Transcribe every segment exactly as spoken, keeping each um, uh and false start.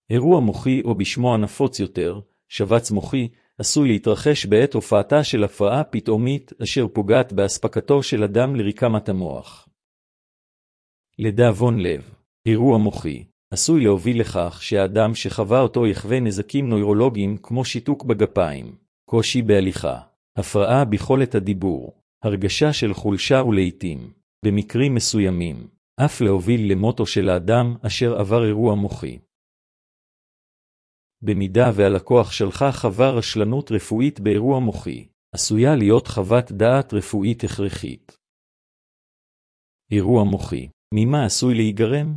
אירוע מוחי או בשמו הנפוץ יותר, שבץ מוחי, עשוי להתרחש בעת הופעתה של הפרעה פתאומית אשר פוגעת באספקתו של הדם לרקמת המוח. לדאבון לב, אירוע מוחי עשוי להוביל לכך שהאדם שחווה אותו יחווה נזקים נוירולוגיים כמו שיתוק בגפיים, קושי בהליכה, הפרעה ביכולת הדיבור, הרגשה של חולשה ולעיתים, במקרים מסוימים, אף להוביל למותו של האדם אשר עבר אירוע מוחי. במידה והלקוח שלך חווה רשלנות רפואית באירוע מוחי, עשויה להיות חוות דעת רפואית הכרחית. אירוע מוחי, ממה עשוי להיגרם?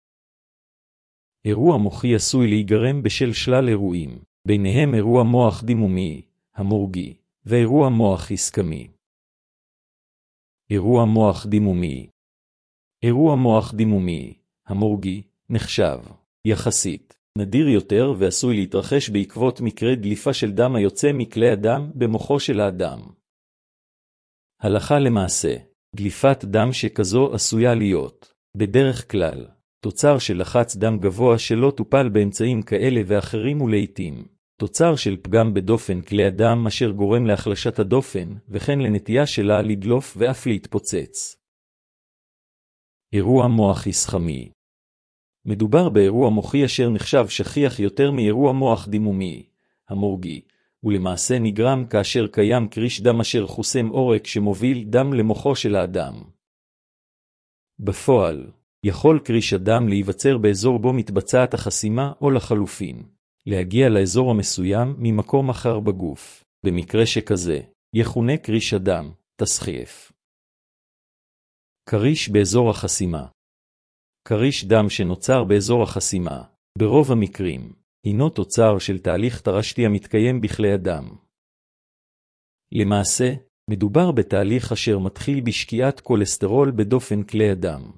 אירוע מוחי עשוי להיגרם בשל שלל אירועים, ביניהם אירוע מוח דימומי, המורגי, ואירוע מוח איסכמי. אירוע מוח דימומי. אירוע מוח דימומי, המורגי, נחשב, יחסית, נדיר יותר ועשוי להתרחש בעקבות מקרה דליפה של דם היוצא מכלי הדם במוחו של האדם. הלכה למעשה, דליפת דם שכזו עשויה להיות, בדרך כלל, תוצר של לחץ דם גבוה שלא טופל באמצעים כאלה ואחרים ולעיתים, תוצר של פגם בדופן כלי הדם אשר גורם להחלשת הדופן וכן לנטייה שלה לדלוף ואף להתפוצץ. אירוע מוח איסכמי. מדובר באירוע מוחי אשר נחשב שכיח יותר מאירוע מוח דימומי, המורגי, ולמעשה נגרם כאשר קיים קריש דם אשר חוסם עורק שמוביל דם למוחו של האדם. בפועל, יכול קריש הדם להיווצר באזור בו מתבצעת החסימה או לחלופין, להגיע לאזור המסוים ממקום אחר בגוף. במקרה שכזה, יכונה קריש הדם, תסחייף. קריש באזור החסימה. קריש דם שנוצר באזור החסימה, ברוב המקרים, הינו תוצר של תהליך תרשתי המתקיים בכלי הדם. למעשה, מדובר בתהליך אשר מתחיל בשקיעת כולסטרול בדופן כלי הדם.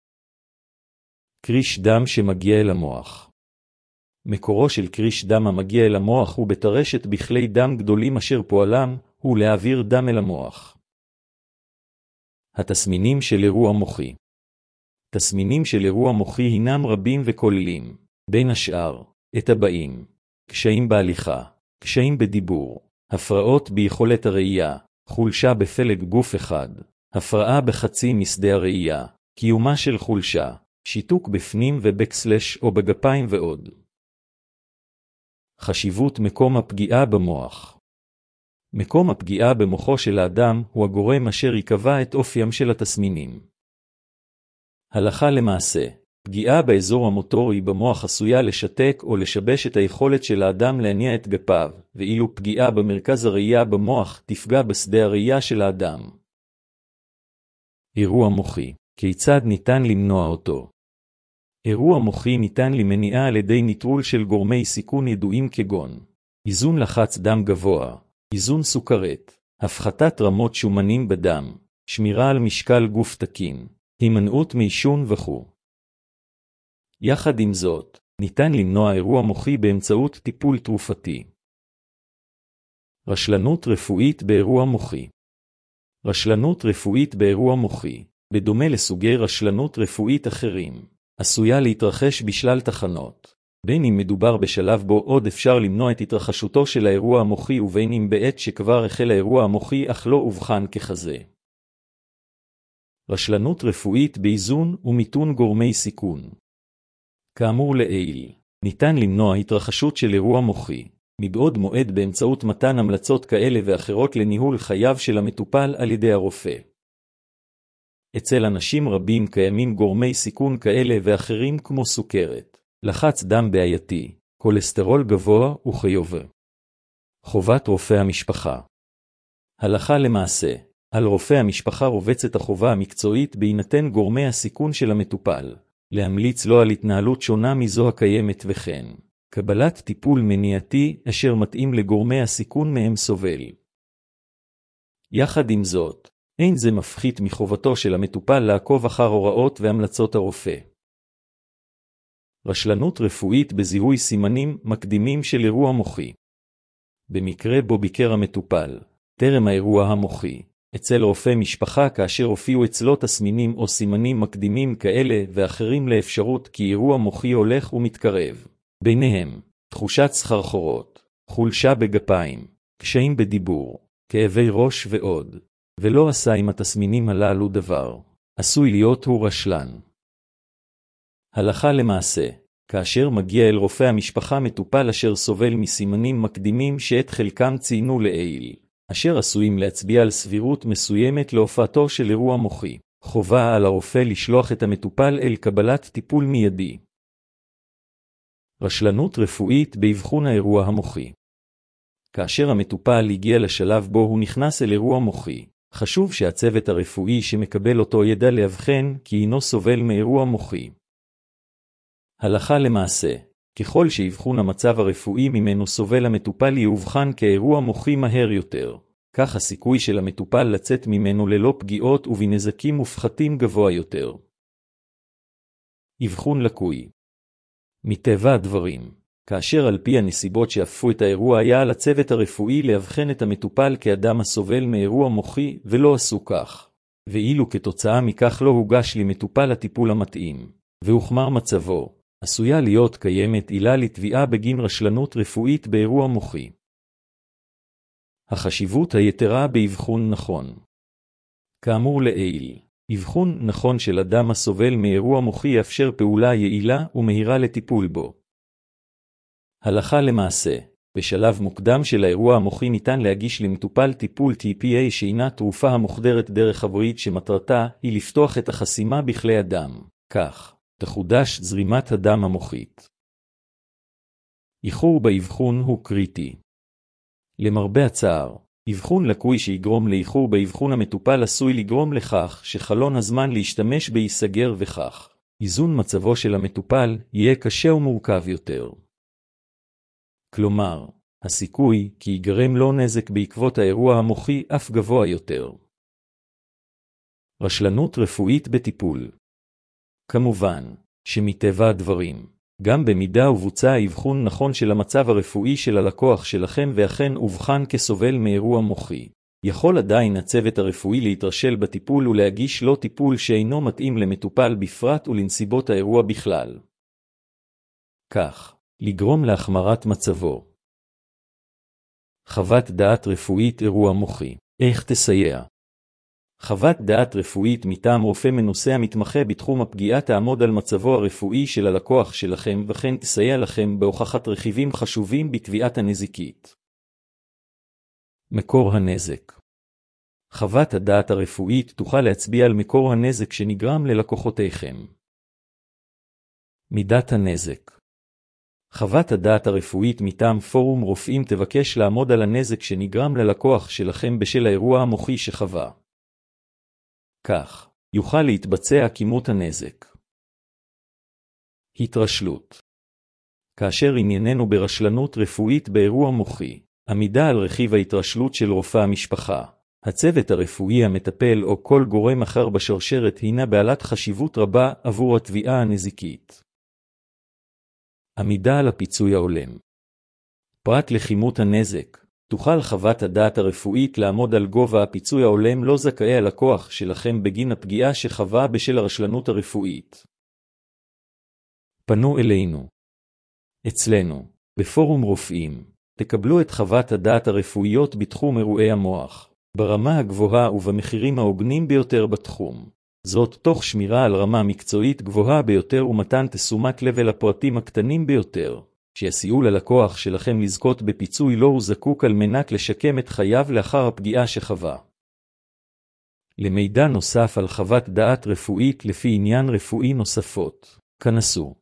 קריש דם שמגיע אל המוח. מקורו של קריש דם המגיע אל המוח הוא בתרשת בכלי דם גדולים אשר פועלם הוא להעביר דם אל המוח. התסמינים של אירוע מוחי. תסמינים של אירוע מוחי הינם רבים וכוללים, בין השאר, את הבאים: קשיים בהליכה, קשיים בדיבור, הפרעות ביכולת הראייה, חולשה בפלג גוף אחד, הפרעה בחצי משדה הראייה, קיומה של חולשה, שיתוק בפנים ובקסלש או בגפיים ועוד. חשיבות מקום הפגיעה במוח. מקום הפגיעה במוחו של האדם הוא הגורם אשר יקבע את אופיים של התסמינים. הלכה למעשה, פגיעה באזור המוטורי במוח עשויה לשתק או לשבש את היכולת של האדם להניע את גפיו, ואילו פגיעה במרכז הראייה במוח תפגע בשדה הראייה של האדם. אירוע מוחי, כיצד ניתן למנוע אותו? אירוע מוחי ניתן למניעה על ידי ניטרול של גורמי סיכון ידועים כגון איזון לחץ דם גבוה, איזון סוכרת, הפחתת רמות שומנים בדם, שמירה על משקל גוף תקין, הימנעות מעישון וכו'. יחד עם זאת, ניתן למנוע אירוע מוחי באמצעות טיפול תרופתי. רשלנות רפואית באירוע מוחי. רשלנות רפואית באירוע מוחי, בדומה לסוגי רשלנות רפואית אחרים, עשויה להתרחש בשלל תחנות, בין אם מדובר בשלב בו עוד אפשר למנוע את התרחשותו של האירוע המוחי ובין אם בעת שכבר החל האירוע המוחי אך לא הובחן ככזה. רשלנות רפואית באיזון ומיתון גורמי סיכון. כאמור לעיל, ניתן למנוע התרחשות של אירוע מוחי, מבעוד מועד באמצעות מתן המלצות כאלה ואחרות לניהול חייו של המטופל על ידי הרופא. אצל אנשים רבים קיימים גורמי סיכון כאלה ואחרים כמו סוכרת, לחץ דם בעייתי, כולסטרול גבוה וכיובה. חובת רופא המשפחה. הלכה למעשה, על רופא המשפחה רובצת החובה המקצועית בהינתן גורמי הסיכון של המטופל, להמליץ לו על התנהלות שונה מזו הקיימת וכן, קבלת טיפול מניעתי אשר מתאים לגורמי הסיכון מהם סובל. יחד עם זאת, אין זה מפחית מחובתו של המטופל לעקוב אחר הוראות והמלצות הרופא. רשלנות רפואית בזיהוי סימנים מקדימים של אירוע מוחי. במקרה בו ביקר המטופל, טרם האירוע המוחי, אצל רופא משפחה כאשר הופיעו אצלו תסמינים או סימנים מקדימים כאלה ואחרים לאפשרות כי אירוע מוחי הולך ומתקרב. ביניהם תחושת סחרחורות, חולשה בגפיים, קשיים בדיבור, כאבי ראש ועוד, ולא עשה עם התסמינים הללו דבר, עשוי להיות הוא רשלן. הלכה למעשה, כאשר מגיע אל רופא המשפחה מטופל אשר סובל מסימנים מקדימים שאת חלקם ציינו לעיל, אשר עשויים להצביע על סבירות מסוימת להופעתו של אירוע מוחי, חובה על הרופא לשלוח את המטופל אל קבלת טיפול מיידי. רשלנות רפואית באבחון האירוע המוחי. כאשר המטופל הגיע לשלב בו הוא נכנס אל אירוע מוחי, חשוב שהצוות הרפואי שמקבל אותו ידע להבחן כי אינו סובל מאירוע מוחי. הלכה למעשה, ככל שאבחון המצב הרפואי ממנו סובל המטופל יאובחן כאירוע מוחי מהר יותר, כך הסיכוי של המטופל לצאת ממנו ללא פגיעות ובנזקים מופחתים גבוה יותר. אבחון לקוי. מטבע הדברים, כאשר על פי הנסיבות שאפפו את האירוע היה על הצוות הרפואי להבחן את המטופל כאדם הסובל מאירוע מוחי ולא עשו כך, ואילו כתוצאה מכך לא הוגש למטופל הטיפול המתאים, והוחמר מצבו, עשויה להיות קיימת עילה לתביעה בגין רשלנות רפואית באירוע מוחי. החשיבות היתרה באבחון נכון. כאמור לעיל, אבחון נכון של אדם הסובל מאירוע מוחי יאפשר פעולה יעילה ומהירה לטיפול בו. הלכה למעשה, בשלב מוקדם של האירוע המוחי ניתן להגיש למטופל טיפול טי פי איי שהינה תרופה המוחדרת דרך הברית שמטרתה היא לפתוח את החסימה בכלי הדם, כך תחודש זרימת הדם המוחית. איחור באבחון הוא קריטי. למרבה הצער, אבחון לקוי שיגרום לאיחור באבחון המטופל עשוי לגרום לכך שחלון הזמן להשתמש ייסגר וכך, איזון מצבו של המטופל יהיה קשה ומורכב יותר. כלומר, הסיכוי כי ייגרם לו נזק בעקבות האירוע המוחי אף גבוה יותר. רשלנות רפואית בטיפול. כמובן, שמטבע הדברים, גם במידה ובוצע אבחון נכון של המצב הרפואי של הלקוח שלכם ואכן אובחן כסובל מאירוע מוחי, יכול עדיין הצוות הרפואי להתרשל בטיפול ולהגיש לו טיפול שאינו מתאים למטופל בפרט ולנסיבות האירוע בכלל. כך, לגרום להחמרת מצבו. חוות דעת רפואית אירוע מוחי, איך תסייע? חוות דעת רפואית מטעם רופא מנוסה המתמחה בתחום הפגיעה תעמוד על מצבו הרפואי של הלקוח שלכם וכן תסייע לכם בהוכחת רכיבים חשובים בתביעת הנזיקית. מקור הנזק. חוות הדעת הרפואית תוכל להצביע על מקור הנזק שנגרם ללקוחותיכם. מידת הנזק. חוות הדעת הרפואית מטעם פורום רופאים תבקש לעמוד על הנזק שנגרם ללקוח שלכם בשל האירוע המוחי שחווה. כך, יוכל להתבצע כימות הנזק. התרשלות. כאשר ענייננו ברשלנות רפואית באירוע מוחי, עמידה על רכיב ההתרשלות של רופא המשפחה, הצוות הרפואי המטפל או כל גורם אחר בשרשרת הינה בעלת חשיבות רבה עבור התביעה הנזיקית. עמידה על הפיצוי ההולם. פרט לכימות הנזק, תוכל חוות הדעת הרפואית לעמוד על גובה הפיצוי ההולם לא זכאי הלקוח שלכם בגין הפגיעה שחווה בשל הרשלנות הרפואית. פנו אלינו. אצלנו, בפורום רופאים, תקבלו את חוות הדעת הרפואיות בתחום אירועי המוח, ברמה הגבוהה ובמחירים ההוגנים ביותר בתחום. זאת תוך שמירה על רמה מקצועית גבוהה ביותר ומתן תשומת לב לפרטים הקטנים ביותר, שיסייעו ללקוח שלכם לזכות בפיצוי לו הוא זקוק על מנת לשקם את חייו לאחר הפגיעה שחווה. למידע נוסף על חוות דעת רפואית לפי עניין רפואי נוספות, כנסו